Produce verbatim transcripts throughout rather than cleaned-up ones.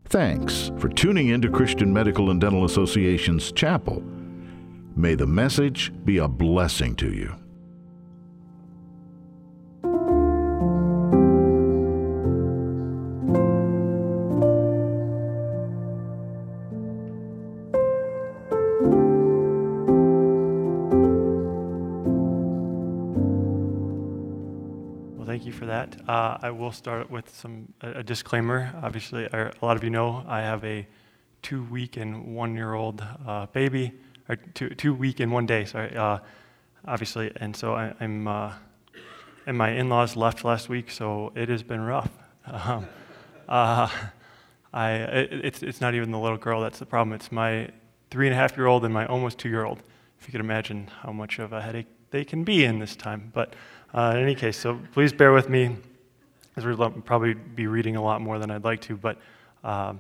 Thanks for tuning in to Christian Medical and Dental Association's Chapel. May the message be a blessing to you. Thank you for that. Uh, I will start with some a, a disclaimer. Obviously, a lot of you know I have a two-week and one-year-old uh, baby, or two two week and one day. Sorry, uh, obviously, and so I, I'm uh, and my in-laws left last week, so it has been rough. Um, uh, I it, it's it's not even the little girl that's the problem. It's my three and a half year old and my almost two-year-old. If you could imagine how much of a headache they can be in this time, but. Uh, in any case, so please bear with me, as we'll probably be reading a lot more than I'd like to, but uh,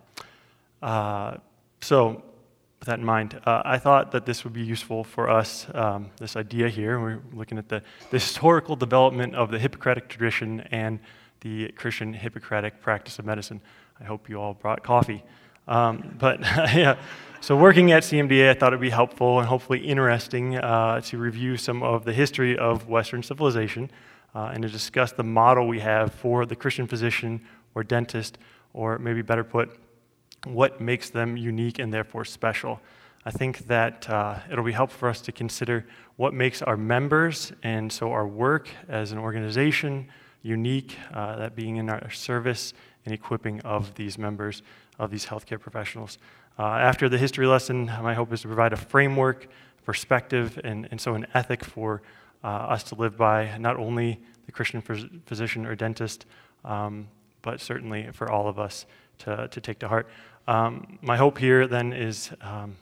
uh, so with that in mind, uh, I thought that this would be useful for us, um, this idea here. We're looking at the, the historical development of the Hippocratic tradition and the Christian Hippocratic practice of medicine. I hope you all brought coffee. Um, but yeah, so working at C M D A, I thought it'd be helpful and hopefully interesting uh, to review some of the history of Western civilization uh, and to discuss the model we have for the Christian physician or dentist, or maybe better put, what makes them unique and therefore special. I think that uh, it'll be helpful for us to consider what makes our members and so our work as an organization unique, uh, that being in our service and equipping of these members, of these healthcare professionals. Uh, after the history lesson, my hope is to provide a framework, perspective, and, and so an ethic for uh, us to live by, not only the Christian phys- physician or dentist, um, but certainly for all of us to, to take to heart. Um, my hope here then is um,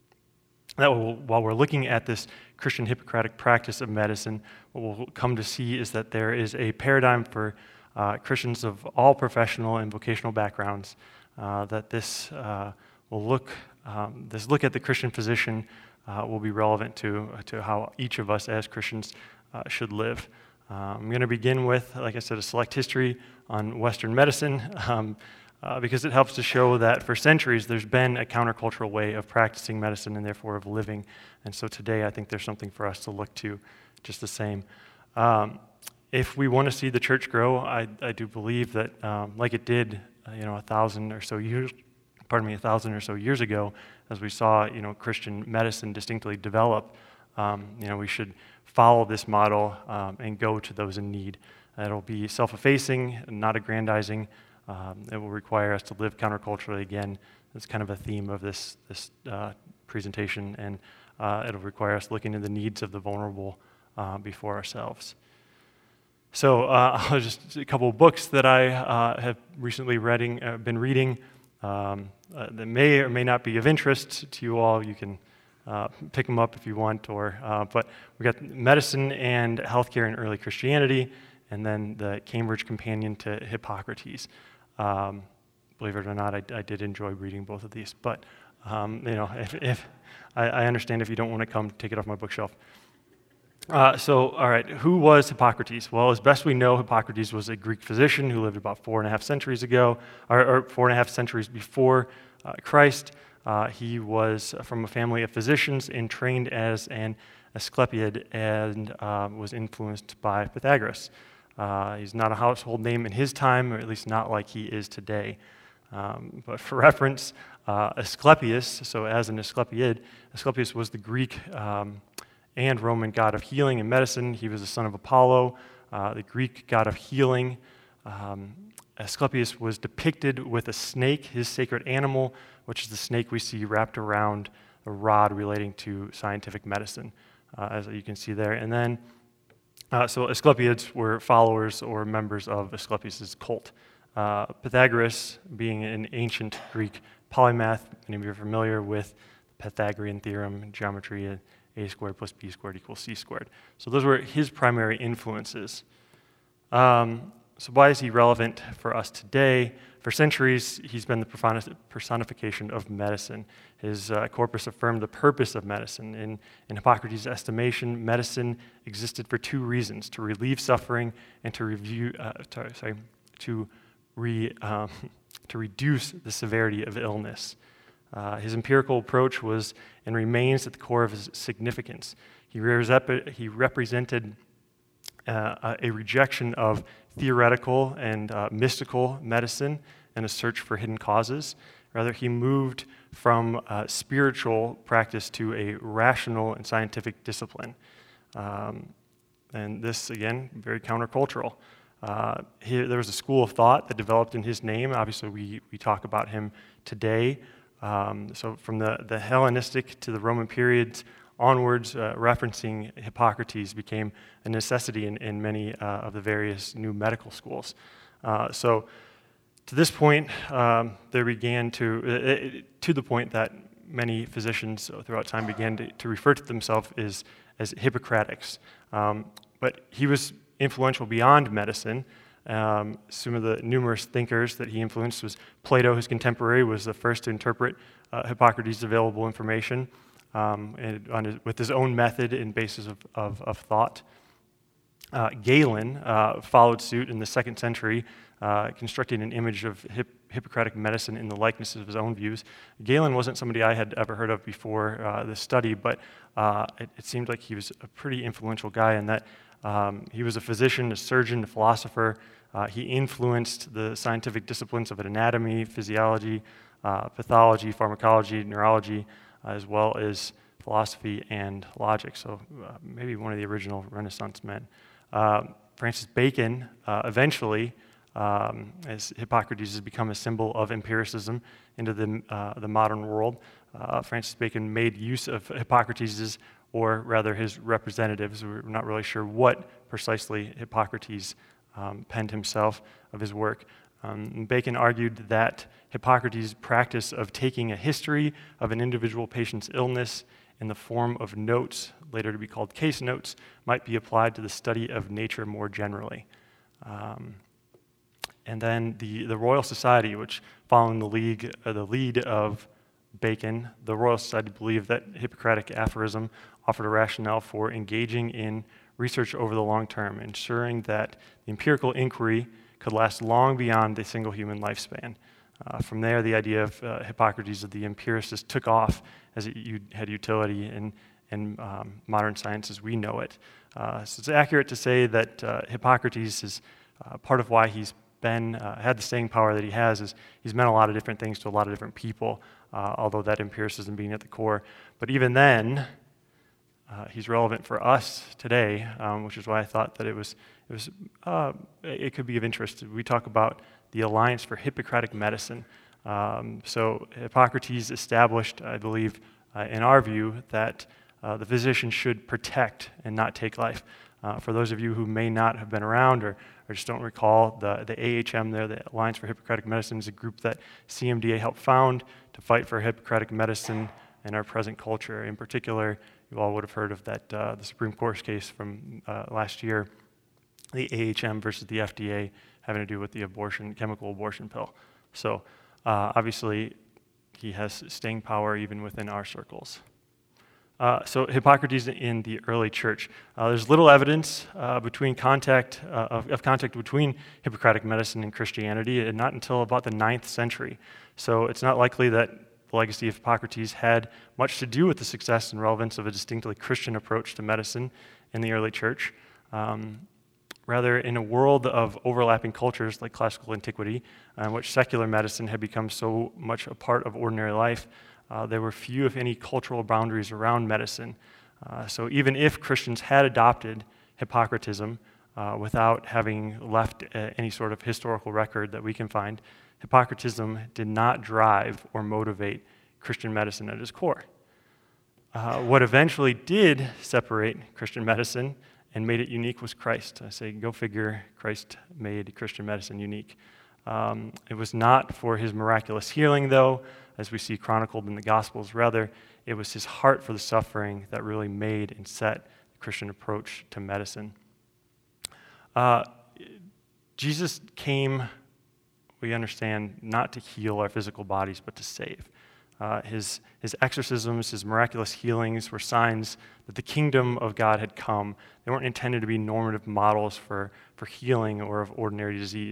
that we'll, while we're looking at this Christian Hippocratic practice of medicine, what we'll come to see is that there is a paradigm for uh, Christians of all professional and vocational backgrounds, uh, that this uh, will look, um, this look at the Christian physician uh, will be relevant to, to how each of us as Christians uh, should live. Uh, I'm going to begin with, like I said, a select history on Western medicine, um, uh, because it helps to show that for centuries there's been a countercultural way of practicing medicine and therefore of living. And so today I think there's something for us to look to just the same. Um, if we want to see the church grow, I, I do believe that um, like it did, uh, you know, a thousand or so years, pardon me, a thousand or so years ago, as we saw, you know, Christian medicine distinctly develop, um, you know, we should follow this model um, and go to those in need. It'll be self-effacing, not aggrandizing. Um, it will require us to live counterculturally again. That's kind of a theme of this this uh, presentation, and uh, it'll require us looking at the needs of the vulnerable uh, before ourselves. So, uh, just a couple of books that I uh, have recently reading, uh, been reading um, uh, that may or may not be of interest to you all. You can uh, pick them up if you want, or uh, but we got Medicine and Healthcare in Early Christianity, and then the Cambridge Companion to Hippocrates. Um, believe it or not, I, I did enjoy reading both of these, but um, you know, if, if I, I understand if you don't want to come, take it off my bookshelf. Uh, so, all right, who was Hippocrates? Well, as best we know, Hippocrates was a Greek physician who lived about four and a half centuries ago, or, or four and a half centuries before uh, Christ. Uh, he was from a family of physicians and trained as an Asclepiad, and uh, was influenced by Pythagoras. Uh, he's not a household name in his time, or at least not like he is today. Um, but for reference, uh, Asclepius, so as an Asclepiad, Asclepius was the Greek um, and Roman god of healing and medicine. He was the son of Apollo, uh, the Greek god of healing. Um, Asclepius was depicted with a snake, his sacred animal, which is the snake we see wrapped around a rod relating to scientific medicine, uh, as you can see there. And then Uh, so Asclepiads were followers or members of Asclepius' cult. Uh, Pythagoras, being an ancient Greek polymath, many of you are familiar with the Pythagorean theorem, geometry, a squared plus b squared equals c squared. So those were his primary influences. Um, so why is he relevant for us today? For centuries, he's been the personification of medicine. His uh, corpus affirmed the purpose of medicine. In, in Hippocrates' estimation, medicine existed for two reasons: to relieve suffering and to review, uh, to, sorry, to re, um, to reduce the severity of illness. Uh, his empirical approach was and remains at the core of his significance. He, rep- he represented uh, a rejection of theoretical and uh, mystical medicine and a search for hidden causes. Rather, he moved from uh, spiritual practice to a rational and scientific discipline. Um, and this, again, very countercultural. Uh, he, there was a school of thought that developed in his name. Obviously, we, we talk about him today. Um, so from the, the Hellenistic to the Roman periods onwards, uh, referencing Hippocrates became a necessity in, in many uh, of the various new medical schools. Uh, so to this point, um, there began to, uh, to the point that many physicians throughout time began to, to refer to themselves as, as Hippocratics. Um, but he was influential beyond medicine. Um, some of the numerous thinkers that he influenced was Plato, his contemporary, was the first to interpret uh, Hippocrates' available information um, and on his, with his own method and basis of, of, of thought. Uh, Galen uh, followed suit in the second century, uh, constructing an image of hip, Hippocratic medicine in the likeness of his own views. Galen wasn't somebody I had ever heard of before uh, this study, but uh, it, it seemed like he was a pretty influential guy in that Um, he was a physician, a surgeon, a philosopher. Uh, he influenced the scientific disciplines of anatomy, physiology, uh, pathology, pharmacology, neurology, uh, as well as philosophy and logic. So uh, maybe one of the original Renaissance men. Uh, Francis Bacon uh, eventually, um, as Hippocrates has become a symbol of empiricism into the, uh, the modern world, uh, Francis Bacon made use of Hippocrates' or rather his representatives. We're not really sure what precisely Hippocrates um, penned himself of his work. Um, Bacon argued that Hippocrates' practice of taking a history of an individual patient's illness in the form of notes, later to be called case notes, might be applied to the study of nature more generally. Um, and then the, the Royal Society, which following the, league, uh, the lead of Bacon, the Royal Society believed that Hippocratic aphorism offered a rationale for engaging in research over the long term, ensuring that the empirical inquiry could last long beyond the single human lifespan. Uh, from there, the idea of uh, Hippocrates, of the empiricist, took off as it u- had utility in, in um, modern science as we know it. Uh, so it's accurate to say that uh, Hippocrates is uh, part of why he's been, uh, had the staying power that he has, is he's meant a lot of different things to a lot of different people, uh, although that empiricism being at the core. But even then, Uh, he's relevant for us today, um, which is why I thought that it was it was uh, it could be of interest. We talk about the Alliance for Hippocratic Medicine. Um, so Hippocrates established, I believe, uh, in our view, that uh, the physician should protect and not take life. Uh, for those of you who may not have been around or, or just don't recall, the, the A H M there, the Alliance for Hippocratic Medicine, is a group that C M D A helped found to fight for Hippocratic medicine in our present culture. In particular, you all would have heard of that, uh, the Supreme Court case from uh, last year, the A H M versus the F D A, having to do with the abortion, chemical abortion pill. So uh, obviously, he has staying power even within our circles. Uh, so Hippocrates in the early church. Uh, there's little evidence uh, between contact uh, of, of contact between Hippocratic medicine and Christianity, and not until about the ninth century. So it's not likely that the legacy of Hippocrates had much to do with the success and relevance of a distinctly Christian approach to medicine in the early church. Um, rather, in a world of overlapping cultures like classical antiquity, uh, in which secular medicine had become so much a part of ordinary life, uh, there were few, if any, cultural boundaries around medicine. Uh, so even if Christians had adopted Hippocratism uh, without having left uh, any sort of historical record that we can find, Hippocratism did not drive or motivate Christian medicine at its core. Uh, what eventually did separate Christian medicine and made it unique was Christ. I say, go figure, Christ made Christian medicine unique. Um, it was not for his miraculous healing, though, as we see chronicled in the Gospels. Rather, it was his heart for the suffering that really made and set the Christian approach to medicine. Uh, Jesus came, we understand, not to heal our physical bodies, but to save. Uh, his, his exorcisms, his miraculous healings were signs that the kingdom of God had come. They weren't intended to be normative models for, for healing or of ordinary disease.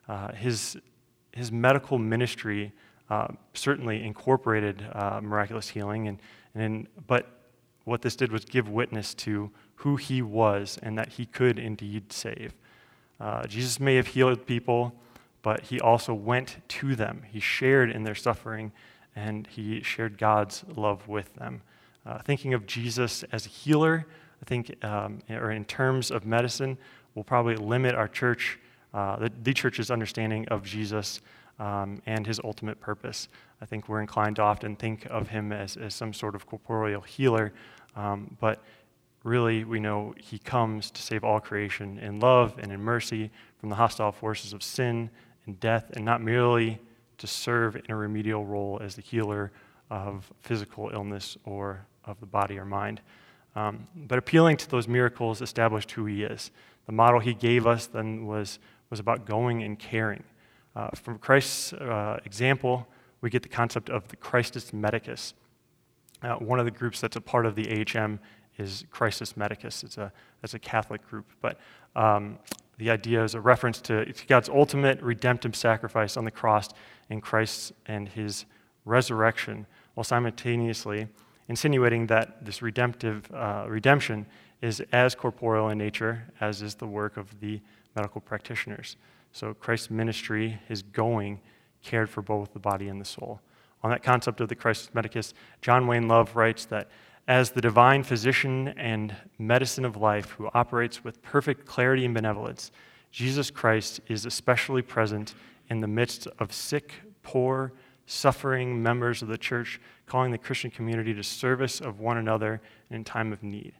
Uh, his, his medical ministry uh, certainly incorporated uh, miraculous healing, and, and in, but what this did was give witness to who he was and that he could indeed save. Uh, Jesus may have healed people, but he also went to them. He shared in their suffering, and he shared God's love with them. Uh, thinking of Jesus as a healer, I think, um, or in terms of medicine, will probably limit our church, uh, the, the church's understanding of Jesus um, and his ultimate purpose. I think we're inclined to often think of him as, as some sort of corporeal healer, um, but really we know he comes to save all creation in love and in mercy from the hostile forces of sin and death, and not merely to serve in a remedial role as the healer of physical illness or of the body or mind. Um, but appealing to those miracles established who he is. The model he gave us then was, was about going and caring. Uh, from Christ's uh, example, we get the concept of the Christus Medicus. Uh, one of the groups that's a part of the A H M is Christus Medicus. It's a, it's a Catholic group, but um, the idea is a reference to God's ultimate redemptive sacrifice on the cross in Christ and his resurrection, while simultaneously insinuating that this redemptive uh, redemption is as corporeal in nature as is the work of the medical practitioners. So Christ's ministry, his going, cared for both the body and the soul. On that concept of the Christus Medicus, John Wayne Love writes that as the divine physician and medicine of life who operates with perfect clarity and benevolence, Jesus Christ is especially present in the midst of sick, poor, suffering members of the church, calling the Christian community to service of one another in time of need.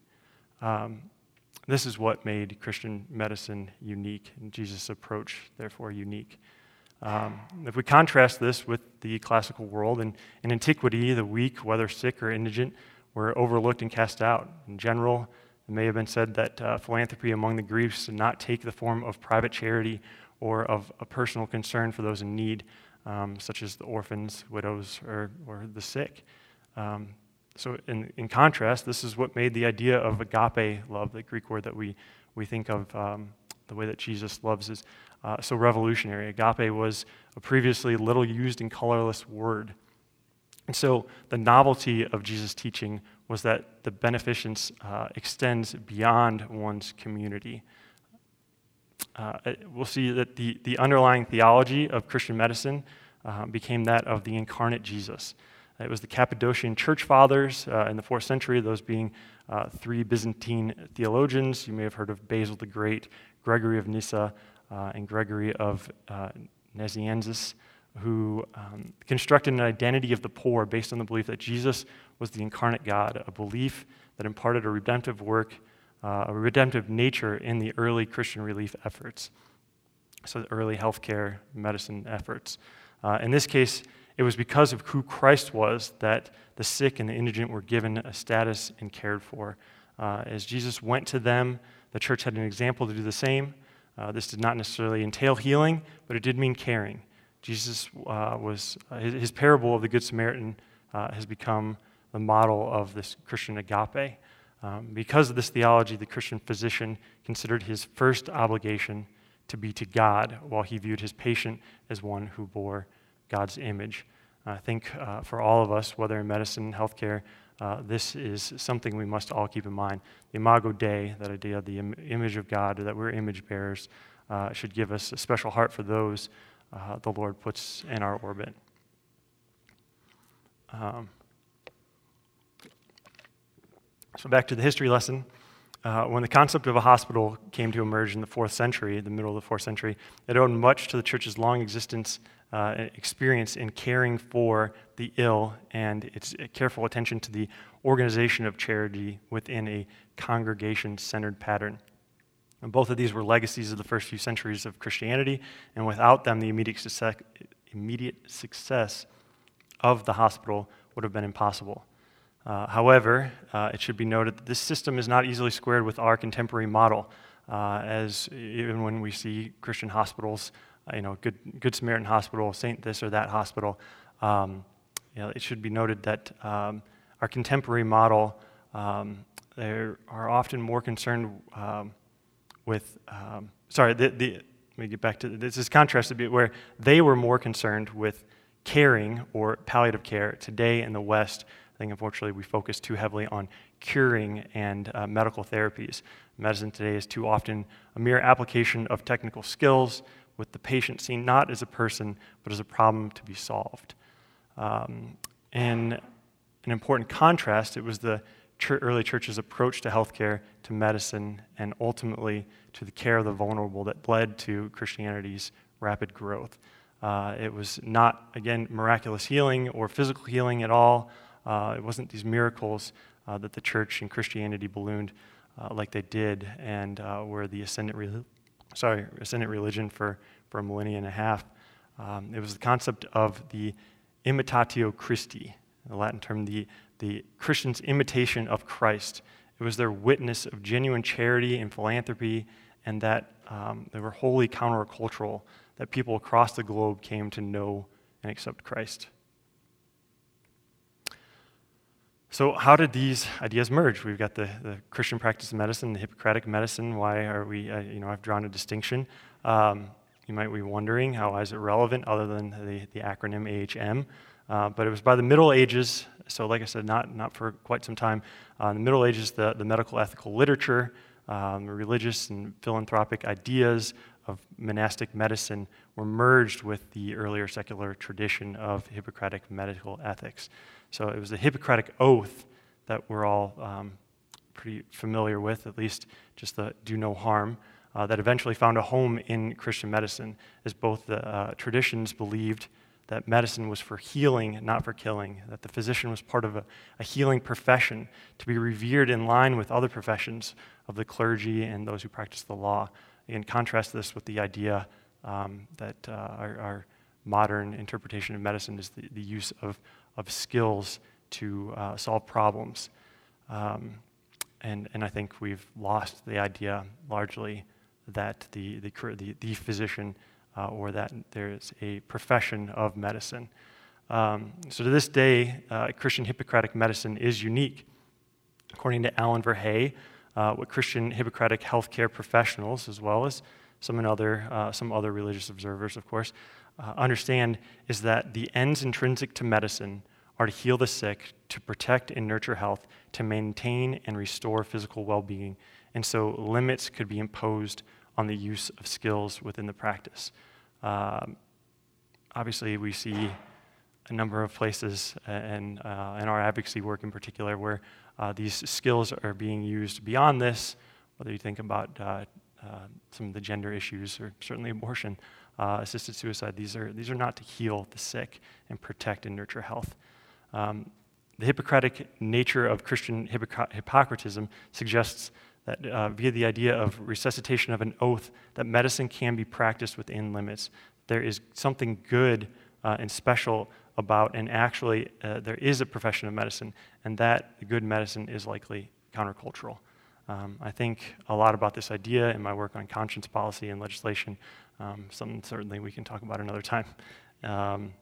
Um, this is what made Christian medicine unique, and Jesus' approach, therefore, unique. Um, if we contrast this with the classical world, in, in antiquity, the weak, whether sick or indigent, were overlooked and cast out. In general, it may have been said that uh, philanthropy among the Greeks did not take the form of private charity or of a personal concern for those in need, um, such as the orphans, widows, or, or the sick. Um, so in, in contrast, this is what made the idea of agape love, the Greek word that we, we think of, um, the way that Jesus loves is uh, so revolutionary. Agape was a previously little used and colorless word. And so the novelty of Jesus' teaching was that the beneficence uh, extends beyond one's community. Uh, we'll see that the, the underlying theology of Christian medicine uh, became that of the incarnate Jesus. It was the Cappadocian church fathers uh, in the fourth century, those being uh, three Byzantine theologians. You may have heard of Basil the Great, Gregory of Nyssa, uh, and Gregory of uh, Nazianzus, who um, constructed an identity of the poor based on the belief that Jesus was the incarnate God, a belief that imparted a redemptive work, uh, a redemptive nature in the early Christian relief efforts, so the early healthcare medicine efforts. Uh, in this case, it was because of who Christ was that the sick and the indigent were given a status and cared for. Uh, as Jesus went to them, the church had an example to do the same. Uh, this did not necessarily entail healing, but it did mean caring. Jesus uh, was, uh, his, his parable of the Good Samaritan uh, has become the model of this Christian agape. Um, because of this theology, the Christian physician considered his first obligation to be to God, while he viewed his patient as one who bore God's image. I think uh, for all of us, whether in medicine, healthcare, uh, this is something we must all keep in mind. The Imago Dei, that idea of the im- image of God, that we're image bearers, uh, should give us a special heart for those uh, the Lord puts in our orbit. Um, so back to the history lesson. Uh, when the concept of a hospital came to emerge in the fourth century, the middle of the fourth century, it owed much to the church's long existence uh, experience in caring for the ill and its careful attention to the organization of charity within a congregation-centered pattern. And both of these were legacies of the first few centuries of Christianity, and without them, the immediate success, immediate success of the hospital would have been impossible. Uh, however, uh, it should be noted that this system is not easily squared with our contemporary model, uh, as even when we see Christian hospitals, uh, you know, Good, Good Samaritan Hospital, Saint this or that hospital, um, you know, it should be noted that um, our contemporary model, um, they are often more concerned um, with, um, sorry, the, the let me get back to this. Is contrasted a bit where they were more concerned with caring or palliative care. Today in the West, I think unfortunately we focus too heavily on curing and uh, medical therapies. Medicine today is too often a mere application of technical skills, with the patient seen not as a person, but as a problem to be solved. Um, and an important contrast, it was the church, early church's approach to healthcare, to medicine, and ultimately to the care of the vulnerable that led to Christianity's rapid growth. Uh, it was not, again, miraculous healing or physical healing at all. Uh, it wasn't these miracles uh, that the church and Christianity ballooned uh, like they did, and uh, were the ascendant, re- sorry, ascendant religion for, for a millennia and a half. Um, it was the concept of the imitatio Christi, the Latin term, the, the Christian's imitation of Christ. It was their witness of genuine charity and philanthropy, and that um, they were wholly countercultural, that people across the globe came to know and accept Christ. So how did these ideas merge? We've got the, the Christian practice of medicine, the Hippocratic medicine. Why are we, uh, you know, I've drawn a distinction. Um, you might be wondering, how is it relevant other than the, the acronym A H M? Uh, but it was by the Middle Ages, so like I said, not, not for quite some time. Uh, in the Middle Ages, the, the medical ethical literature, um, religious and philanthropic ideas of monastic medicine were merged with the earlier secular tradition of Hippocratic medical ethics. So it was the Hippocratic Oath that we're all um, pretty familiar with, at least just the do no harm, uh, that eventually found a home in Christian medicine, as both the uh, traditions believed that medicine was for healing, not for killing, that the physician was part of a, a healing profession to be revered in line with other professions of the clergy and those who practice the law. Again, contrast this with the idea um, that uh, our, our modern interpretation of medicine is the, the use of, of skills to uh, solve problems. Um, and, and I think we've lost the idea largely that the, the, the, the physician uh, or that there is a profession of medicine. Um, so to this day, uh, Christian Hippocratic medicine is unique. According to Alan Verhey, uh, what Christian Hippocratic healthcare professionals, as well as some other, uh, some other religious observers, of course, uh, understand is that the ends intrinsic to medicine are to heal the sick, to protect and nurture health, to maintain and restore physical well-being, and so limits could be imposed on the use of skills within the practice. Um, obviously, we see a number of places, and uh, in our advocacy work in particular, where uh, these skills are being used beyond this, whether you think about uh, uh, some of the gender issues or certainly abortion, uh, assisted suicide. These are, these are not to heal the sick and protect and nurture health. Um, the Hippocratic nature of Christian hypocr- Hippocratism suggests that uh, via the idea of resuscitation of an oath, that medicine can be practiced within limits. There is something good uh, and special about, and actually uh, there is a profession of medicine, and that good medicine is likely countercultural. Um, I think a lot about this idea in my work on conscience policy and legislation, um, something certainly we can talk about another time. Um,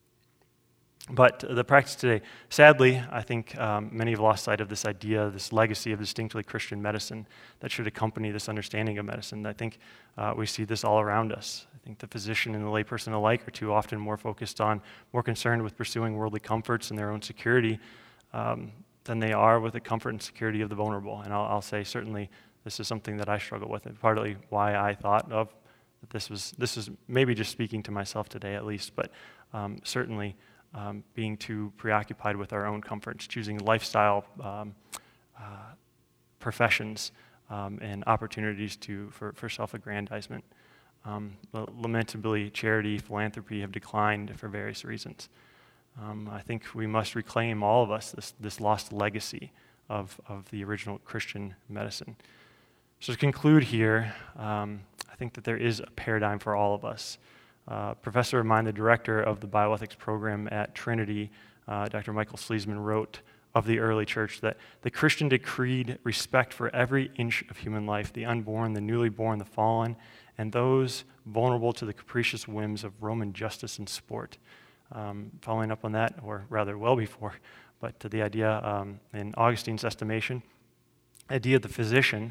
But the practice today, sadly, I think um, many have lost sight of this idea, this legacy of distinctly Christian medicine that should accompany this understanding of medicine. I think uh, we see this all around us. I think the physician and the layperson alike are too often more focused on, more concerned with pursuing worldly comforts and their own security um, than they are with the comfort and security of the vulnerable. And I'll, I'll say certainly this is something that I struggle with, and partly why I thought of that this was, this is maybe just speaking to myself today at least, but um, certainly Um, being too preoccupied with our own comforts, choosing lifestyle um, uh, professions um, and opportunities to for, for self-aggrandizement. Um, lamentably, charity, philanthropy have declined for various reasons. Um, I think we must reclaim, all of us, this, this lost legacy of, of the original Christian medicine. So to conclude here, um, I think that there is a paradigm for all of us. Uh, Professor of mine, the director of the bioethics program at Trinity, uh, Doctor Michael Sleesman, wrote of the early church that the Christian decreed respect for every inch of human life, the unborn, the newly born, the fallen, and those vulnerable to the capricious whims of Roman justice and sport. Um, following up on that, or rather well before, but to the idea um, in Augustine's estimation, the idea of the physician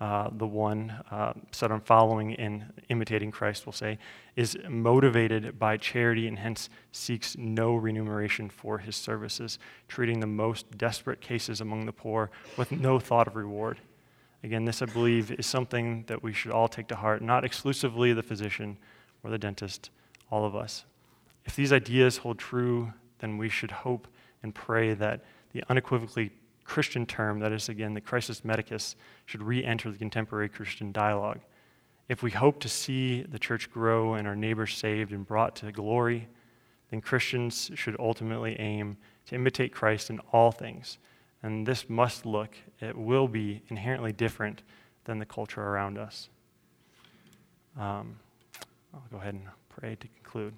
uh, the one uh, set on following and imitating Christ, we'll say, is motivated by charity and hence seeks no remuneration for his services, treating the most desperate cases among the poor with no thought of reward. Again, this, I believe, is something that we should all take to heart, not exclusively the physician or the dentist, all of us. If these ideas hold true, then we should hope and pray that the unequivocally Christian term, that is, again, the Christus Medicus, should re-enter the contemporary Christian dialogue. If we hope to see the church grow and our neighbors saved and brought to glory, then Christians should ultimately aim to imitate Christ in all things. And this must look, it will be inherently different than the culture around us. Um, I'll go ahead and pray to conclude.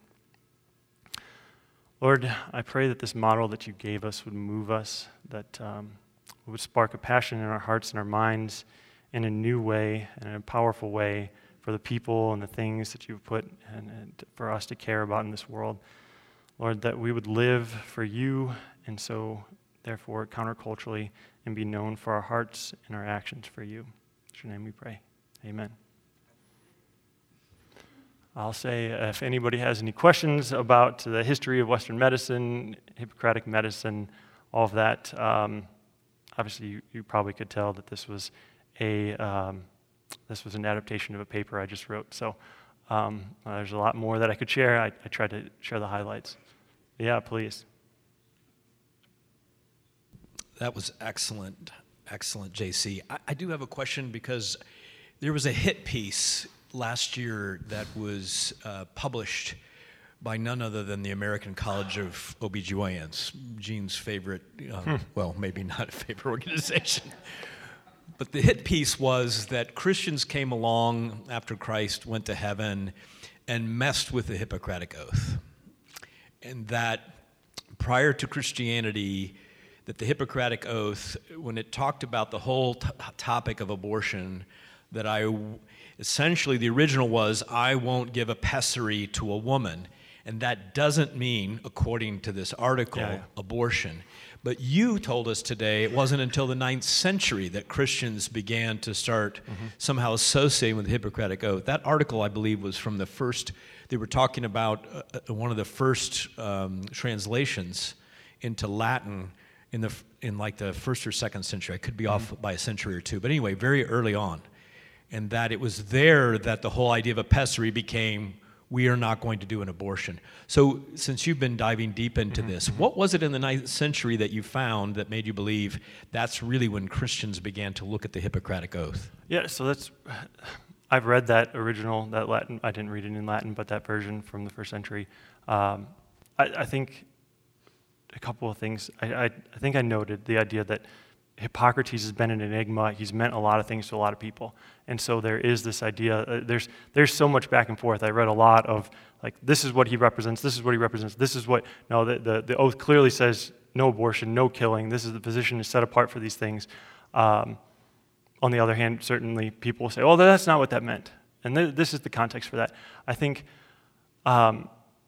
Lord, I pray that this model that you gave us would move us, that um, would spark a passion in our hearts and our minds in a new way and in a powerful way for the people and the things that you've put and, and for us to care about in this world. Lord, that we would live for you and so, therefore, counterculturally and be known for our hearts and our actions for you. In your name we pray. Amen. I'll say if anybody has any questions about the history of Western medicine, Hippocratic medicine, all of that, um, obviously you, you probably could tell that this was a um, this was an adaptation of a paper I just wrote. So um, uh, there's a lot more that I could share. I, I tried to share the highlights. Yeah, please. That was excellent, excellent, J C. I, I do have a question because there was a hit piece last year that was uh, published by none other than the American College of O B G Y Ns, Gene's favorite, uh, hmm. well, maybe not a favorite organization. But the hit piece was that Christians came along after Christ went to heaven and messed with the Hippocratic Oath. And that prior to Christianity, that the Hippocratic Oath, when it talked about the whole t- topic of abortion, that I... Essentially, the original was, I won't give a pessary to a woman. And that doesn't mean, according to this article, yeah, yeah. abortion. But you told us today it wasn't until the ninth century that Christians began to start mm-hmm. somehow associating with the Hippocratic Oath. That article, I believe, was from the first, they were talking about uh, one of the first um, translations into Latin in the in like the first or second century. I could be mm-hmm. off by a century or two. But anyway, very early on. And that it was there that the whole idea of a pessary became, we are not going to do an abortion. So since you've been diving deep into mm-hmm. this, what was it in the ninth century that you found that made you believe that's really when Christians began to look at the Hippocratic Oath? Yeah, so that's, I've read that original, that Latin, I didn't read it in Latin, but that version from the first century. Um, I, I think a couple of things. I, I, I think I noted the idea that Hippocrates has been an enigma. He's meant a lot of things to a lot of people. And so there is this idea, uh, there's there's so much back and forth. I read a lot of, like, this is what he represents, this is what he represents, this is what, no, the, the, the oath clearly says no abortion, no killing, this is the position is set apart for these things. Um, on the other hand, certainly people will say, oh, that's not what that meant. And th- this is the context for that. I think um,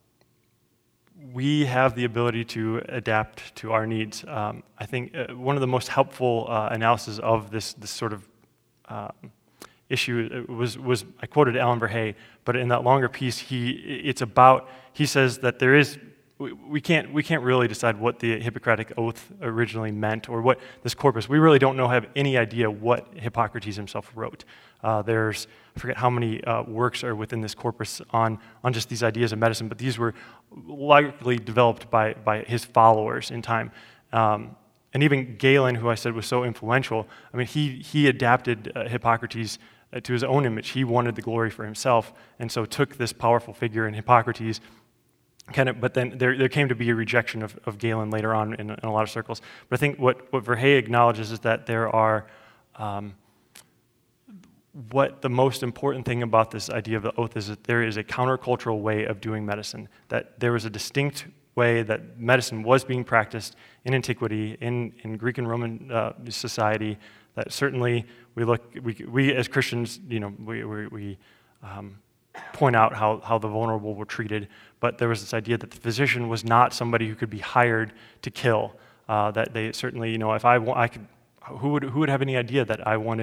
we have the ability to adapt to our needs. Um, I think uh, one of the most helpful uh, analysis of this this sort of uh, issue was was I quoted Alan Verhey, but in that longer piece, he it's about he says that there is we, we can't we can't really decide what the Hippocratic Oath originally meant or what this corpus. We really don't know have any idea what Hippocrates himself wrote. Uh, there's I forget how many uh, works are within this corpus on, on just these ideas of medicine, but these were likely developed by, by his followers in time. Um, and even Galen, who I said was so influential, I mean, he, he adapted uh, Hippocrates uh, to his own image. He wanted the glory for himself, and so took this powerful figure in Hippocrates, kind of, but then there, there came to be a rejection of, of Galen later on in, in a lot of circles. But I think what, what Verhey acknowledges is that there are um, what the most important thing about this idea of the oath is that there is a countercultural way of doing medicine, that there was a distinct way that medicine was being practiced in antiquity, in, in Greek and Roman uh, society, that certainly we look, we, we as Christians, you know, we, we, we um, point out how, how the vulnerable were treated, but there was this idea that the physician was not somebody who could be hired to kill, uh, that they certainly, you know, if I, I could, who would, who would have any idea that I wanted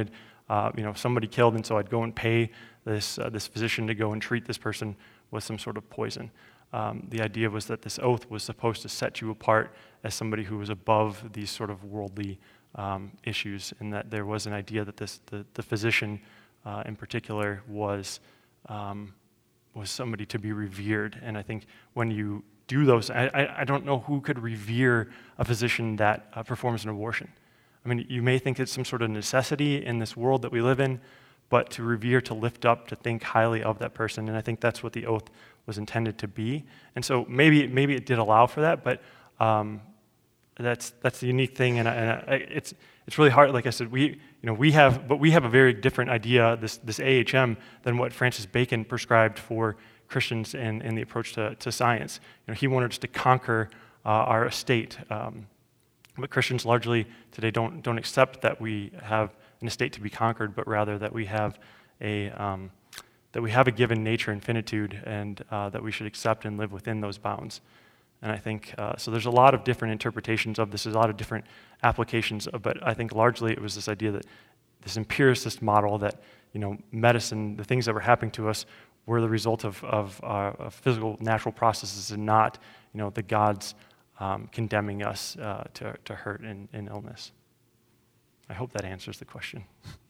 uh, you know, somebody killed, and so I'd go and pay this uh, this physician to go and treat this person with some sort of poison. Um, the idea was that this oath was supposed to set you apart as somebody who was above these sort of worldly um, issues, and that there was an idea that this the, the physician uh, in particular was um, was somebody to be revered. And I think when you do those, I, I, I don't know who could revere a physician that uh, performs an abortion. I mean, you may think it's some sort of necessity in this world that we live in, but to revere, to lift up, to think highly of that person, and I think that's what the oath was intended to be. And so maybe maybe it did allow for that, but um, that's that's the unique thing, and, I, and I, it's it's really hard. Like I said, we you know we have, but we have a very different idea, this this A H M, than what Francis Bacon prescribed for Christians in, in the approach to, to science. You know, he wanted us to conquer uh, our estate, um, but Christians largely today don't don't accept that we have an estate to be conquered, but rather that we have a um, that we have a given nature and finitude, and uh, that we should accept and live within those bounds. And I think uh, so. There's a lot of different interpretations of this. There's a lot of different applications, but I think largely it was this idea that this empiricist model that you know medicine, the things that were happening to us, were the result of of, uh, of physical, natural processes, and not you know the gods um, condemning us uh, to to hurt and, and illness. I hope that answers the question.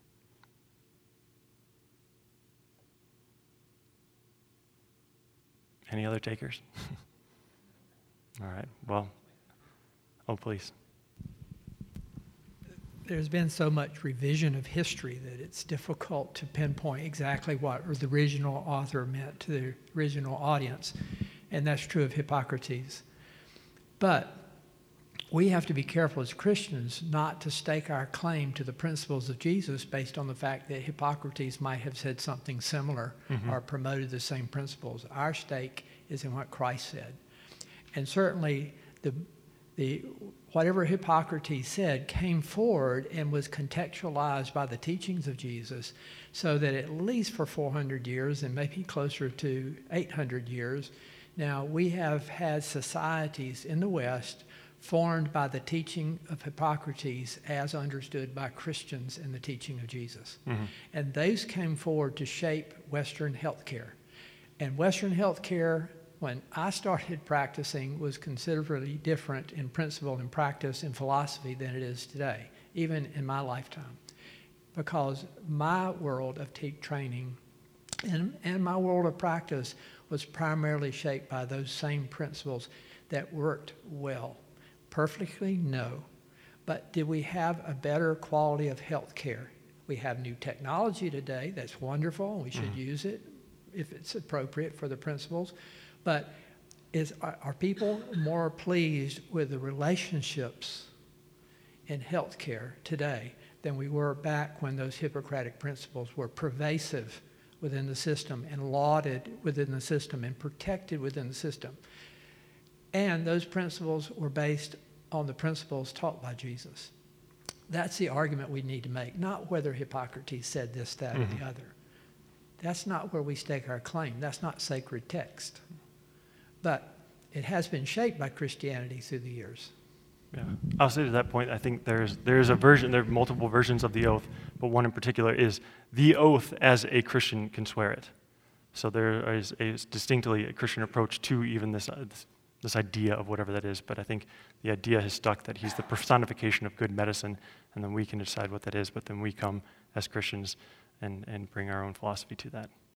Any other takers? All right, well, oh, please. There's been so much revision of history that it's difficult to pinpoint exactly what the original author meant to the original audience, and that's true of Hippocrates. But we have to be careful as Christians not to stake our claim to the principles of Jesus based on the fact that Hippocrates might have said something similar mm-hmm. or promoted the same principles. Our stake is in what Christ said. And certainly the the whatever Hippocrates said came forward and was contextualized by the teachings of Jesus, so that at least for four hundred years and maybe closer to eight hundred years, now we have had societies in the West formed by the teaching of Hippocrates as understood by Christians in the teaching of Jesus. Mm-hmm. And those came forward to shape Western healthcare. And Western healthcare, when I started practicing, was considerably different in principle and practice and philosophy than it is today, even in my lifetime. Because my world of te- training and, and my world of practice was primarily shaped by those same principles that worked well. Perfectly, no. But did we have a better quality of health care? We have new technology today that's wonderful, and we should mm-hmm. use it if it's appropriate for the principles. But is are, are people more pleased with the relationships in health care today than we were back when those Hippocratic principles were pervasive within the system and lauded within the system and protected within the system? And those principles were based on the principles taught by Jesus. That's the argument we need to make, not whether Hippocrates said this, that, mm-hmm. or the other. That's not where we stake our claim. That's not sacred text. But it has been shaped by Christianity through the years. Yeah, I'll say to that point, I think there's there's a version, there are multiple versions of the oath, but one in particular is the oath as a Christian can swear it. So there is a distinctly a Christian approach to even this, uh, this this idea of whatever that is, but I think the idea has stuck that he's the personification of good medicine, and then we can decide what that is, but then we come as Christians and, and bring our own philosophy to that.